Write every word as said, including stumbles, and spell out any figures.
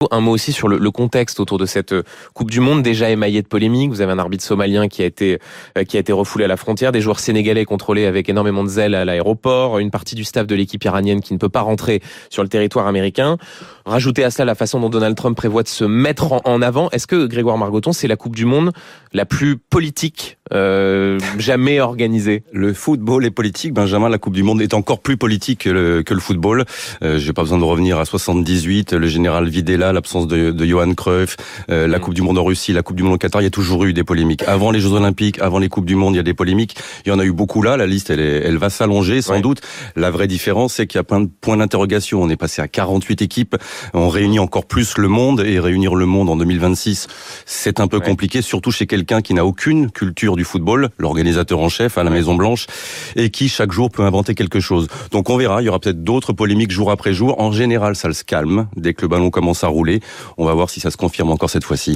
un mot aussi sur le, le contexte autour de cette Coupe du Monde, déjà émaillé de polémiques. Vous avez un arbitre somalien qui a été euh, qui a été refoulé à la frontière, des joueurs sénégalais contrôlés avec énormément de zèle à l'aéroport, une partie du staff de l'équipe iranienne qui ne peut pas rentrer sur le territoire américain. Rajoutez à cela la façon dont Donald Trump prévoit de se mettre en, en avant. Est-ce que, Grégoire Margoton, c'est la Coupe du Monde la plus politique euh, jamais organisée? Le football est politique, Benjamin. La Coupe du Monde est encore plus politique que le, que le football. Euh, j'ai pas besoin de revenir à soixante-dix-huit, le général Videla, l'absence de, de Johan Cruyff, euh, la Coupe du Monde en Russie, la Coupe du Monde au Qatar. Il y a toujours eu des polémiques. Avant les Jeux Olympiques, avant les Coupes du Monde, il y a des polémiques. Il y en a eu beaucoup là. La liste, elle, est, elle va s'allonger sans ouais. doute. La vraie différence, c'est qu'il y a plein de points d'interrogation. On est passé à quarante-huit équipes. On réunit encore plus le monde, et réunir le monde en deux mille vingt-six, c'est un peu ouais. compliqué, surtout chez quelqu'un qui n'a aucune culture du football, l'organisateur en chef à la Maison Blanche, et qui chaque jour peut inventer quelque chose. Donc on verra, il y aura peut-être d'autres polémiques jour après jour. En général, ça se calme dès que le ballon commence à rouler. On va voir si ça se confirme encore cette fois-ci.